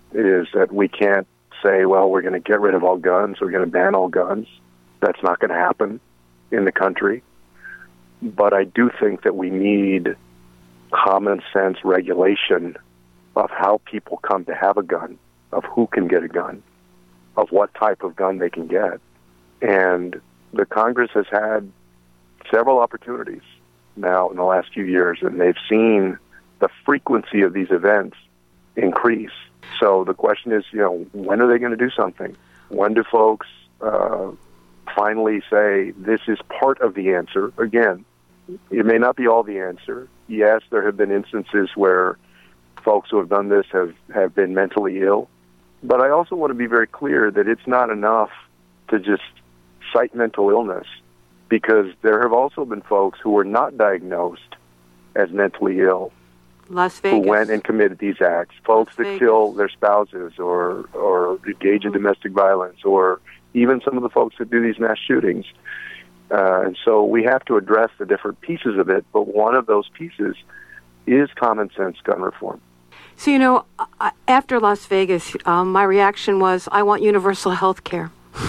S8: is that we can't say, well, we're going to get rid of all guns, we're going to ban all guns. That's not going to happen in the country. But I do think that we need common sense regulation of how people come to have a gun, of who can get a gun, of what type of gun they can get. And the Congress has had several opportunities now in the last few years, and they've seen the frequency of these events increase. So the question is, you know, when are they going to do something? When do folks uh, finally say this is part of the answer? Again, it may not be all the answer. Yes, there have been instances where folks who have done this have, have been mentally ill. But I also want to be very clear that it's not enough to just cite mental illness, because there have also been folks who were not diagnosed as mentally ill,
S1: Las Vegas,
S8: who went and committed these acts, folks
S1: Las
S8: that
S1: Vegas.
S8: kill their spouses or or engage in domestic violence, or even some of the folks that do these mass shootings. Uh, and so we have to address the different pieces of it, but one of those pieces is common sense gun reform.
S1: So, you know, after Las Vegas, um, my reaction was, I want universal health care.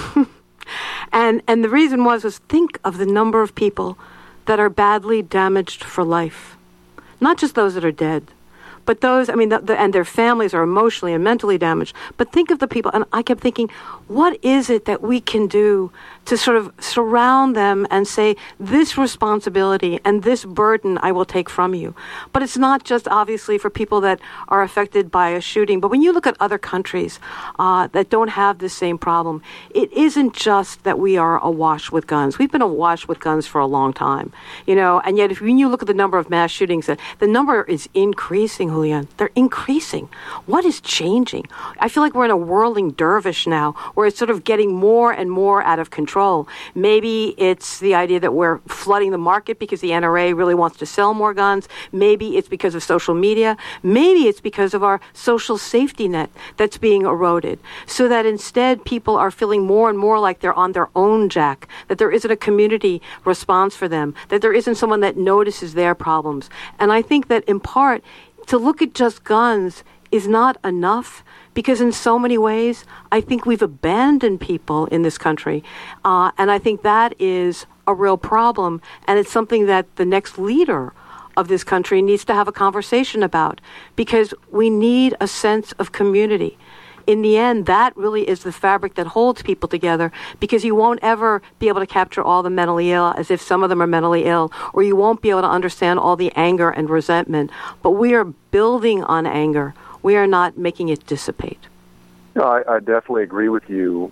S1: and and the reason was, was think of the number of people that are badly damaged for life. Not just those that are dead, but those, I mean, the, the, and their families are emotionally and mentally damaged. But think of the people, and I kept thinking, what is it that we can do to sort of surround them and say, this responsibility and this burden I will take from you? But it's not just obviously for people that are affected by a shooting. But when you look at other countries uh, that don't have this same problem, it isn't just that we are awash with guns. We've been awash with guns for a long time, you know, and yet if when you look at the number of mass shootings, the, the number is increasing, Julian. They're increasing. What is changing? I feel like we're in a whirling dervish now, where it's sort of getting more and more out of control. Maybe it's the idea that we're flooding the market because the N R A really wants to sell more guns. Maybe it's because of social media. Maybe it's because of our social safety net that's being eroded, so that instead people are feeling more and more like they're on their own, Jack, that there isn't a community response for them, that there isn't someone that notices their problems. And I think that in part, to look at just guns is not enough, because in so many ways, I think we've abandoned people in this country. Uh, and I think that is a real problem. And it's something that the next leader of this country needs to have a conversation about, because we need a sense of community. In the end, that really is the fabric that holds people together, because you won't ever be able to capture all the mentally ill as if some of them are mentally ill, or you won't be able to understand all the anger and resentment. But we are building on anger. We are not making it dissipate.
S8: No, I, I definitely agree with you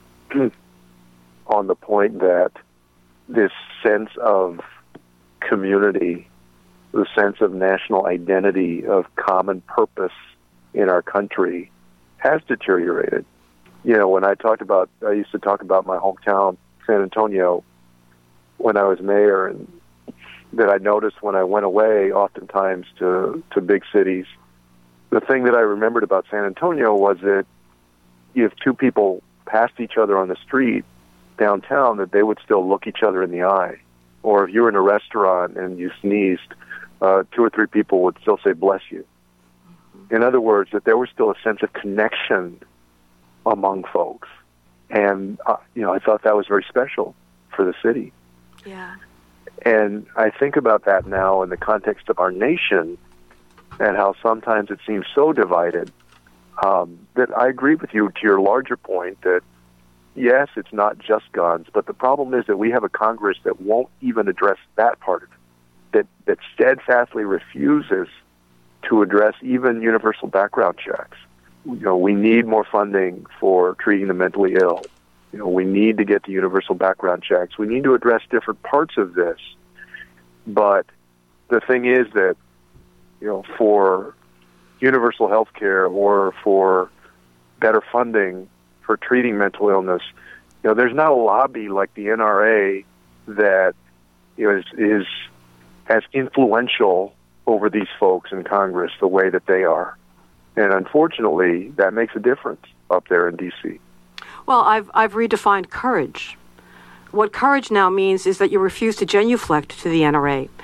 S8: on the point that this sense of community, the sense of national identity, of common purpose in our country has deteriorated. You know, when I talked about, I used to talk about my hometown, San Antonio, when I was mayor, and that I noticed when I went away oftentimes to, to big cities. The thing that I remembered about San Antonio was that if two people passed each other on the street downtown, that they would still look each other in the eye. Or if you were in a restaurant and you sneezed, uh, two or three people would still say, bless you. In other words, that there was still a sense of connection among folks. And, uh, you know, I thought that was very special for the city.
S1: Yeah.
S8: And I think about that now in the context of our nation, and how sometimes it seems so divided, um, that I agree with you to your larger point that, yes, it's not just guns, but the problem is that we have a Congress that won't even address that part of it, that, that steadfastly refuses to address even universal background checks. You know, we need more funding for treating the mentally ill. You know, we need to get the universal background checks. We need to address different parts of this. But the thing is that, you know, for universal health care or for better funding for treating mental illness, you know, there's not a lobby like the N R A that, you know, is, is as influential over these folks in Congress the way that they are. And unfortunately, that makes a difference up there in D C.
S1: Well, I've I've redefined courage. What courage now means is that you refuse to genuflect to the N R A.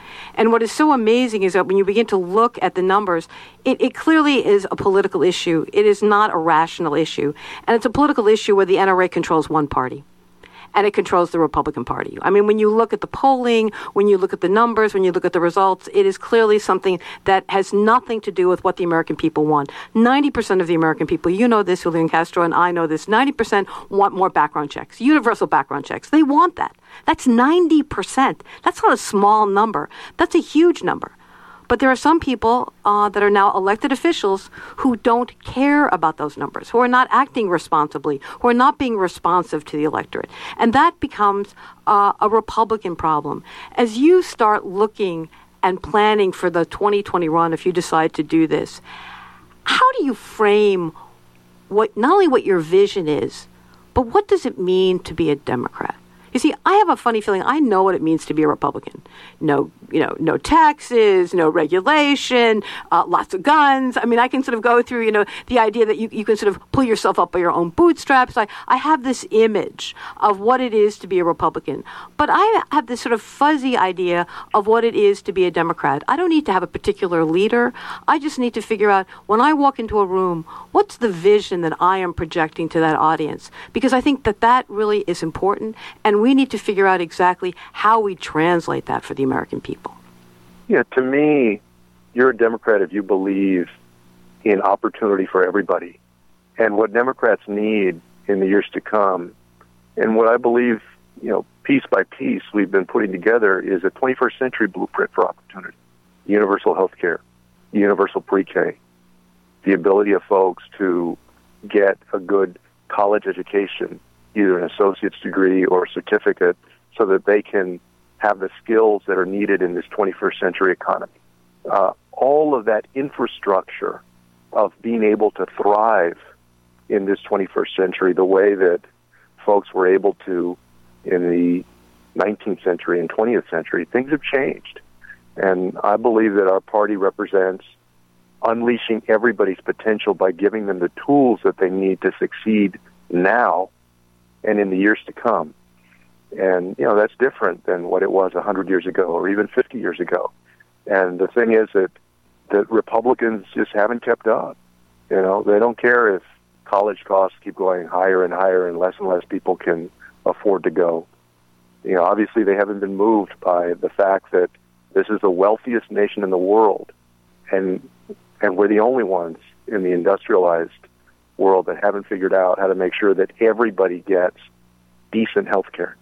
S1: And what is so amazing is that when you begin to look at the numbers, it, it clearly is a political issue. It is not a rational issue. And it's a political issue where the N R A controls one party. And it controls the Republican Party. I mean, when you look at the polling, when you look at the numbers, when you look at the results, it is clearly something that has nothing to do with what the American people want. ninety percent of the American people, you know this, Julian Castro, and I know this, ninety percent want more background checks, universal background checks. They want that. That's ninety percent. That's not a small number. That's a huge number. But there are some people uh, that are now elected officials who don't care about those numbers, who are not acting responsibly, who are not being responsive to the electorate. And that becomes uh, a Republican problem. As you start looking and planning for the twenty twenty run, if you decide to do this, how do you frame what not only what your vision is, but what does it mean to be a Democrat? You see, I have a funny feeling I know what it means to be a Republican. No, you know, no taxes, no regulation, uh, lots of guns. I mean, I can sort of go through, you know, the idea that you, you can sort of pull yourself up by your own bootstraps. I, I have this image of what it is to be a Republican. But I have this sort of fuzzy idea of what it is to be a Democrat. I don't need to have a particular leader. I just need to figure out, when I walk into a room, what's the vision that I am projecting to that audience? Because I think that that really is important. And we need to figure out exactly how we translate that for the American people.
S8: Yeah, to me, you're a Democrat if you believe in opportunity for everybody. And what Democrats need in the years to come, and what I believe, you know, piece by piece we've been putting together, is a twenty-first century blueprint for opportunity. Universal health care, universal pre-K, the ability of folks to get a good college education, either an associate's degree or a certificate, so that they can have the skills that are needed in this twenty-first century economy. Uh, all of that infrastructure of being able to thrive in this twenty-first century the way that folks were able to in the nineteenth century and twentieth century, things have changed. And I believe that our party represents unleashing everybody's potential by giving them the tools that they need to succeed now and in the years to come. And, you know, that's different than what it was one hundred years ago or even fifty years ago. And the thing is that, that Republicans just haven't kept up. You know, they don't care if college costs keep going higher and higher and less and less people can afford to go. You know, obviously they haven't been moved by the fact that this is the wealthiest nation in the world, and and we're the only ones in the industrialized world that haven't figured out how to make sure that everybody gets decent health care.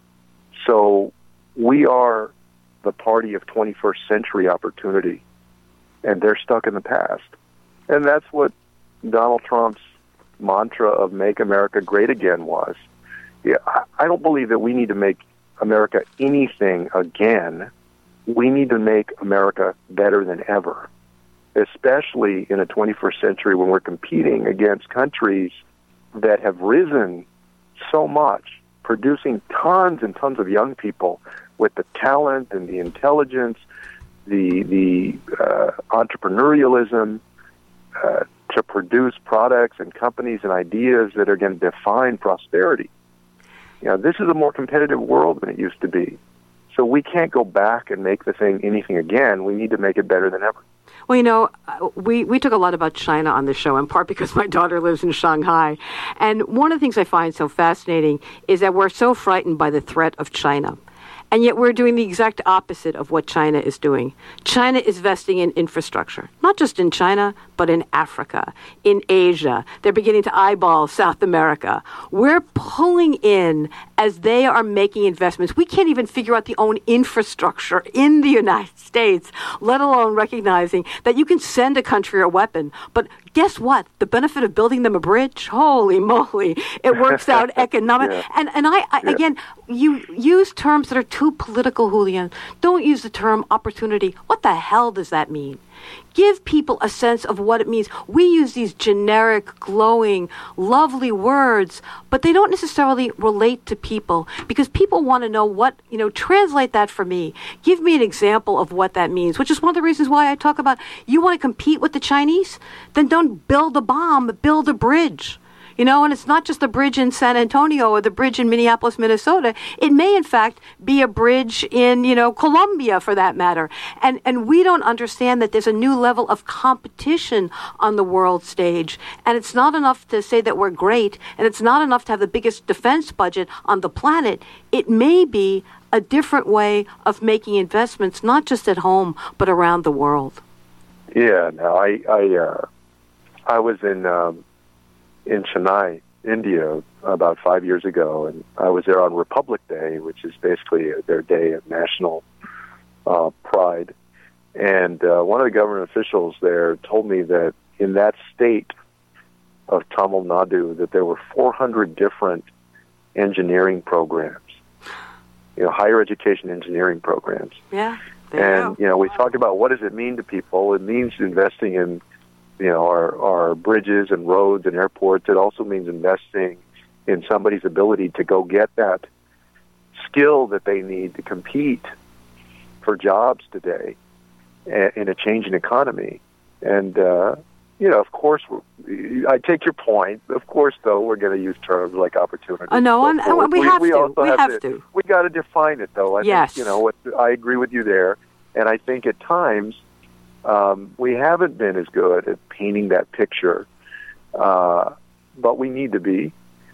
S8: So we are the party of twenty-first century opportunity, and they're stuck in the past. And that's what Donald Trump's mantra of Make America Great Again was. Yeah, I don't believe that we need to make America anything again. We need to make America better than ever, especially in a twenty-first century when we're competing against countries that have risen so much, producing tons and tons of young people with the talent and the intelligence, the the uh, entrepreneurialism uh, to produce products and companies and ideas that are going to define prosperity. You know, this is a more competitive world than it used to be. So we can't go back and make the thing anything again. We need to make it better than ever.
S1: Well, you know, we, we talk a lot about China on the show, in part because my daughter lives in Shanghai. And one of the things I find so fascinating is that we're so frightened by the threat of China. And yet we're doing the exact opposite of what China is doing. China is investing in infrastructure, not just in China, but in Africa, in Asia. They're beginning to eyeball South America. We're pulling in as they are making investments. We can't even figure out the own infrastructure in the United States, let alone recognizing that you can send a country a weapon. But guess what? The benefit of building them a bridge, holy moly, it works out economic. Yeah. And and I, I yeah. again, you use terms that are too political, Julian. Don't use the term opportunity. What the hell does that mean? Give people a sense of what it means. We use these generic, glowing, lovely words, but they don't necessarily relate to people because people want to know what, you know, translate that for me. Give me an example of what that means, which is one of the reasons why I talk about you want to compete with the Chinese? Then don't build a bomb, build a bridge. You know, and it's not just the bridge in San Antonio or the bridge in Minneapolis, Minnesota. It may, in fact, be a bridge in, you know, Colombia, for that matter. And and we don't understand that there's a new level of competition on the world stage. And it's not enough to say that we're great, and it's not enough to have the biggest defense budget on the planet. It may be a different way of making investments, not just at home, but around the world.
S8: Yeah, no, I I, uh, I was in um, in Chennai, India, about five years ago, and I was there on Republic Day, which is basically their day of national uh, pride. And uh, one of the government officials there told me that in that state of Tamil Nadu, that there were four hundred different engineering programs, you know, higher education engineering programs.
S1: Yeah.
S8: And, you know, we talked about what does it mean to people. It means investing in, you know, our, our bridges and roads and airports. It also means investing in somebody's ability to go get that skill that they need to compete for jobs today in a changing economy. And, uh, you know, of course, I take your point. Of course, though, we're going to use terms like opportunity.
S1: Oh, no, and, and we, we have
S8: we
S1: to.
S8: Also
S1: we
S8: have,
S1: have
S8: to.
S1: to.
S8: We got to define it, though. I
S1: yes.
S8: think, you know, I agree with you there. And I think at times um, we haven't been as good at painting that picture, uh, but we need to be.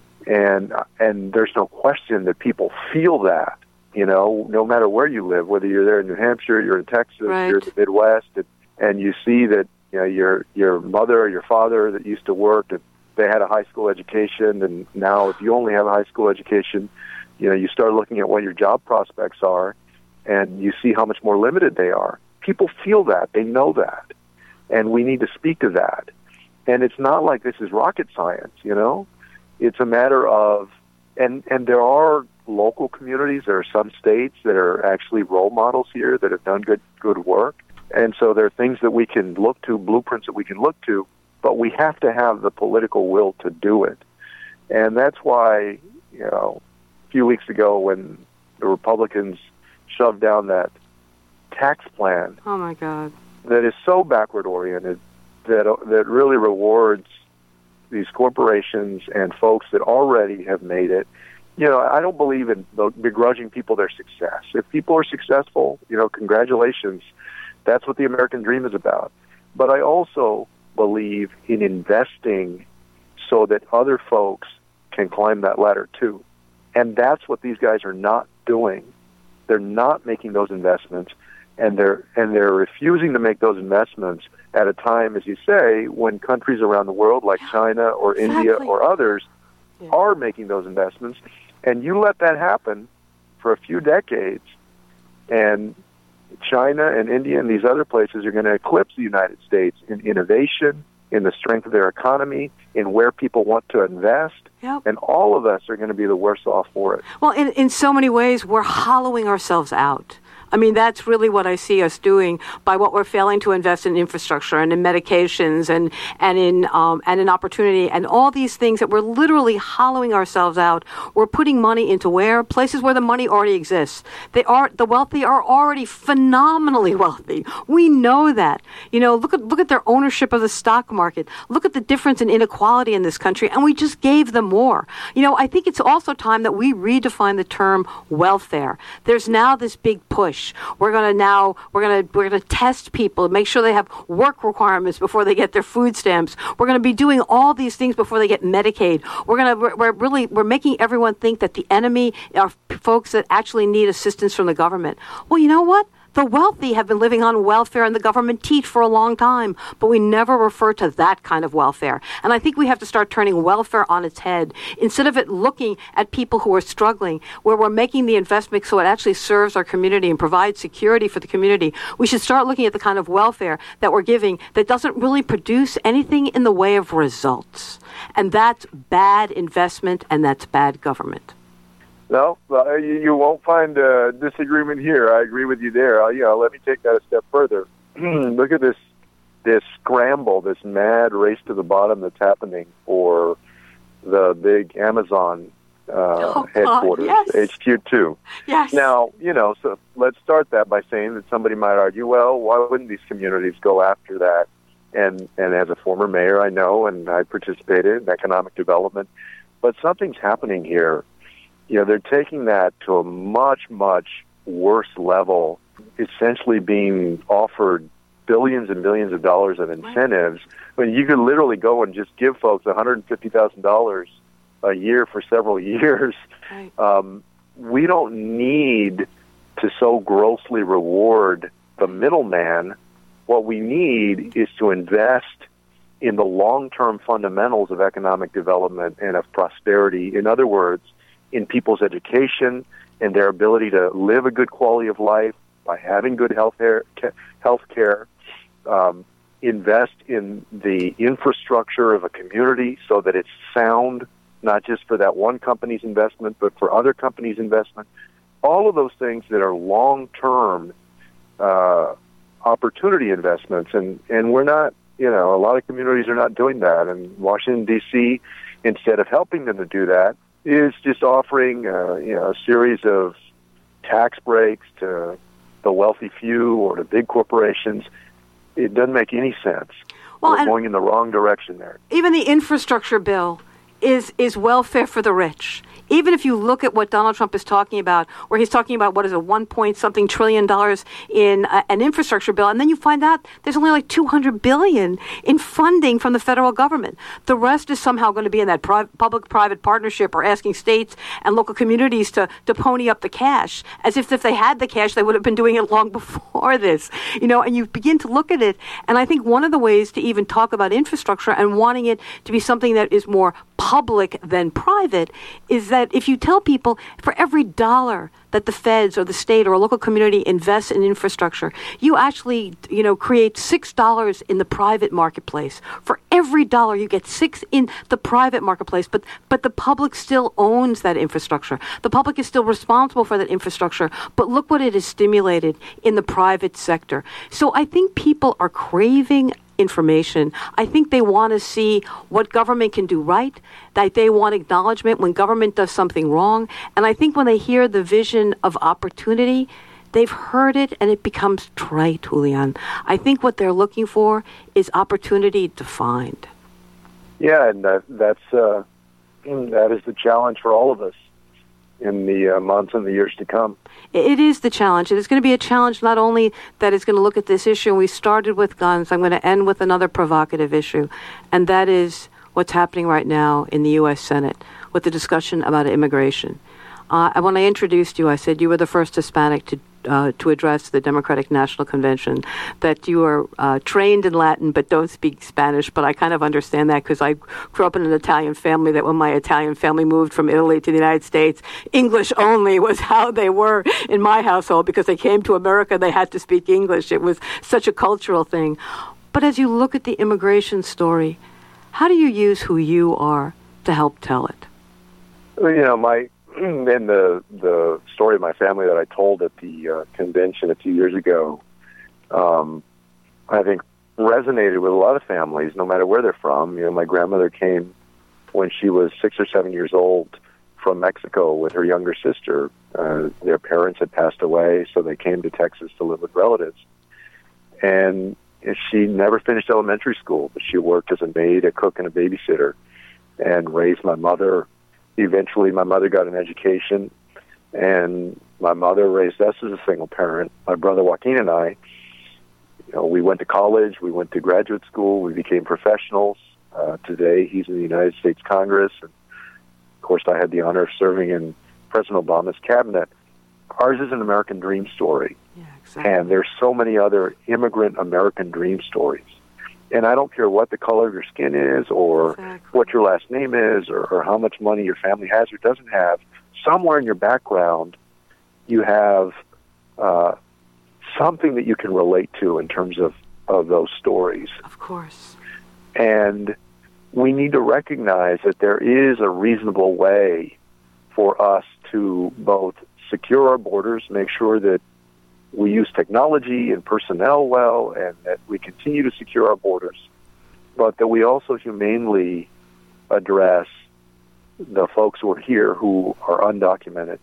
S8: And and there's no question that people feel that, you know, no matter where you live, whether you're there in New Hampshire, you're in Texas,
S1: right.
S8: you're in the Midwest, and, and you see that, you know, your your mother or your father that used to work, that they had a high school education, and now if you only have a high school education, you know, you start looking at what your job prospects are, and you see how much more limited they are. People feel that. They know that. And we need to speak to that. And it's not like this is rocket science, you know? It's a matter of, and, and there are local communities, there are some states that are actually role models here that have done good good work. And so there are things that we can look to, blueprints that we can look to, but we have to have the political will to do it. And that's why, you know, a few weeks ago when the Republicans shoved down that tax plan.
S1: Oh, my God.
S8: That is so backward-oriented that that really rewards these corporations and folks that already have made it. You know, I don't believe in begrudging people their success. If people are successful, you know, congratulations. That's what the American dream is about. But I also believe in investing so that other folks can climb that ladder too. And that's what these guys are not doing. They're not making those investments, and they're and they're refusing to make those investments at a time, as you say, when countries around the world like China or
S1: exactly.
S8: India or others
S1: yeah.
S8: are making those investments. And you let that happen for a few decades, and China and India and these other places are going to eclipse the United States in innovation, in the strength of their economy, in where people want to invest.
S1: Yep.
S8: And all of us are going to be the worse off for it.
S1: Well, in, in so many ways, we're hollowing ourselves out. I mean, that's really what I see us doing by what we're failing to invest in infrastructure and in medications and and in um, and in opportunity and all these things that we're literally hollowing ourselves out. We're putting money into where places where the money already exists. They are the wealthy are already phenomenally wealthy. We know that. You know, look at look at their ownership of the stock market. Look at the difference in inequality in this country, and we just gave them more. You know, I think it's also time that we redefine the term welfare. There's now this big push. We're going to now we're going to we're going to test people, make sure they have work requirements before they get their food stamps. We're going to be doing all these things before they get Medicaid. We're going to we're, we're really we're making everyone think that the enemy are folks that actually need assistance from the government. Well, you know what? The wealthy have been living on welfare and the government teat for a long time, but we never refer to that kind of welfare. And I think we have to start turning welfare on its head. Instead of it looking at people who are struggling, where we're making the investment so it actually serves our community and provides security for the community, we should start looking at the kind of welfare that we're giving that doesn't really produce anything in the way of results. And that's bad investment and that's bad government.
S8: No, uh, you, you won't find a disagreement here. I agree with you there. Uh, you know, let me take that a step further. Look at this this scramble, this mad race to the bottom that's happening for the big Amazon uh,
S1: oh,
S8: headquarters,
S1: God, yes.
S8: H Q two.
S1: Yes.
S8: Now, you know, so let's start that by saying that somebody might argue, well, why wouldn't these communities go after that and, and as a former mayor, I know, and I participated in economic development. But something's happening here. You know, they're taking that to a much, much worse level, essentially being offered billions and billions of dollars of incentives. I mean, you could literally go and just give folks one hundred fifty thousand dollars a year for several years.
S1: Right.
S8: Um, we don't need to so grossly reward the middleman. What we need is to invest in the long-term fundamentals of economic development and of prosperity. In other words, in people's education and their ability to live a good quality of life by having good health care, health care, um, invest in the infrastructure of a community so that it's sound, not just for that one company's investment, but for other companies' investment. All of those things that are long-term uh, opportunity investments, and, and we're not, you know, a lot of communities are not doing that. And Washington, D C, instead of helping them to do that, is just offering, uh, you know, a series of tax breaks to the wealthy few or to big corporations. It doesn't make any sense.
S1: Well,
S8: We're going in the wrong direction there.
S1: Even the infrastructure bill is is welfare for the rich. Even if you look at what Donald Trump is talking about, where he's talking about, what is it, one point something trillion dollars in uh, an infrastructure bill, and then you find out there's only like two hundred billion dollars in funding from the federal government. The rest is somehow going to be in that pri- public-private partnership, or asking states and local communities to, to pony up the cash, as if if they had the cash, they would have been doing it long before this. You know, and you begin to look at it, and I think one of the ways to even talk about infrastructure and wanting it to be something that is more public than private is that if you tell people for every dollar that the feds or the state or a local community invests in infrastructure, you actually, you know, create six dollars in the private marketplace. For every dollar, you get six in the private marketplace, but but the public still owns that infrastructure. The public is still responsible for that infrastructure, but look what it has stimulated in the private sector. So I think people are craving information. I think they want to see what government can do right, that they want acknowledgement when government does something wrong. And I think when they hear the vision of opportunity, they've heard it and it becomes trite, Julian. I think what they're looking for is opportunity defined.
S8: Yeah, and that, that's uh, that is the challenge for all of us in the uh, months and the years to come.
S1: It is the challenge. It is going to be a challenge not only that is going to look at this issue, and we started with guns, I'm going to end with another provocative issue, and that is what's happening right now in the U S Senate with the discussion about immigration. Uh, and when I introduced you, I said you were the first Hispanic to uh, to address the Democratic National Convention, that you are uh, trained in Latin but don't speak Spanish. But I kind of understand that because I grew up in an Italian family, that when my Italian family moved from Italy to the United States, English only was how they were in my household, because they came to America, they had to speak English. It was such a cultural thing. But as you look at the immigration story, how do you use who you are to help tell it?
S8: Well, you know, my in the the story of my family that I told at the uh, convention a few years ago, um, I think resonated with a lot of families, no matter where they're from. You know, my grandmother came when she was six or seven years old from Mexico with her younger sister. Uh, their parents had passed away, so they came to Texas to live with relatives. And she never finished elementary school, but she worked as a maid, a cook, and a babysitter, and raised my mother. Eventually, my mother got an education, and my mother raised us as a single parent. My brother Joaquin and I, you know, we went to college, we went to graduate school, we became professionals. Uh, today, he's in the United States Congress, and of course, I had the honor of serving in President Obama's cabinet. Ours is an American dream story,
S1: yeah, exactly.
S8: And there's so many other immigrant American dream stories. And I don't care what the color of your skin is, or
S1: exactly.
S8: what your last name is, or, or how much money your family has or doesn't have. Somewhere in your background, you have uh, something that you can relate to in terms of, of those stories.
S1: Of course.
S8: And we need to recognize that there is a reasonable way for us to both secure our borders, make sure that we use technology and personnel well, and that we continue to secure our borders, but that we also humanely address the folks who are here who are undocumented,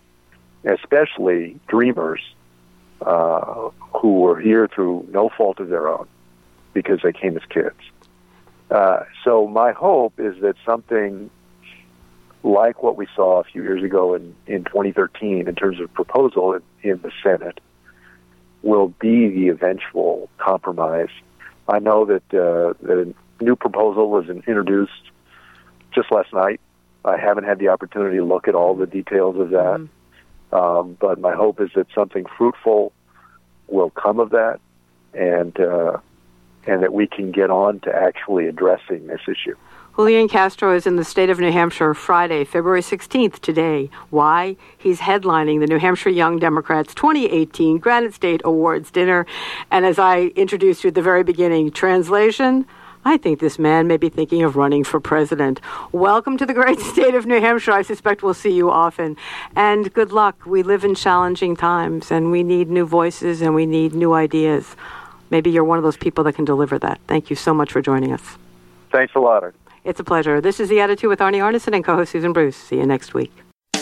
S8: especially dreamers uh, who are here through no fault of their own. because they came as kids. Uh, so my hope is that something like what we saw a few years ago in, in twenty thirteen in terms of proposal in, in the Senate will be the eventual compromise. I know that, uh, that a new proposal was introduced just last night. I haven't had the opportunity to look at all the details of that, mm-hmm. um, but my hope is that something fruitful will come of that, and uh, and that we can get on to actually addressing this issue.
S1: Julian Castro is in the state of New Hampshire Friday, February sixteenth, today. Why? He's headlining the New Hampshire Young Democrats twenty eighteen Granite State Awards dinner. And as I introduced you at the very beginning, translation, I think this man may be thinking of running for president. Welcome to the great state of New Hampshire. I suspect we'll see you often. And good luck. We live in challenging times, and we need new voices, and we need new ideas. Maybe you're one of those people that can deliver that. Thank you so much for joining us.
S8: Thanks a lot.
S1: It's a pleasure. This is The Attitude with Arnie Arnesen and co-host Susan Bruce. See you next week.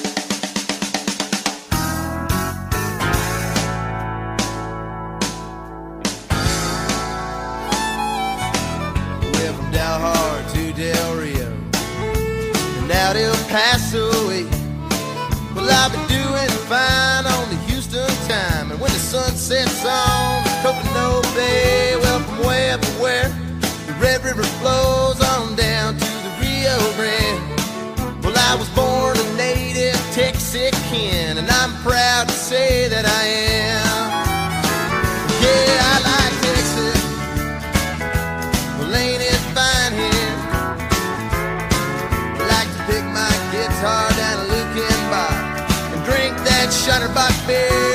S9: Well, from Dalhart to Del Rio and now El Paso way. Well, I've been doing fine on the Houston time, and when the sun sets on the Coconut Bay, well, from way up to where the Red River flows on down to the Rio Grande. Well, I was born a native Texican, and I'm proud to say that I am. Yeah, I like Texas. Well, ain't it fine here? I like to pick my guitar down a Lucan bar and drink that Shiner Bock beer.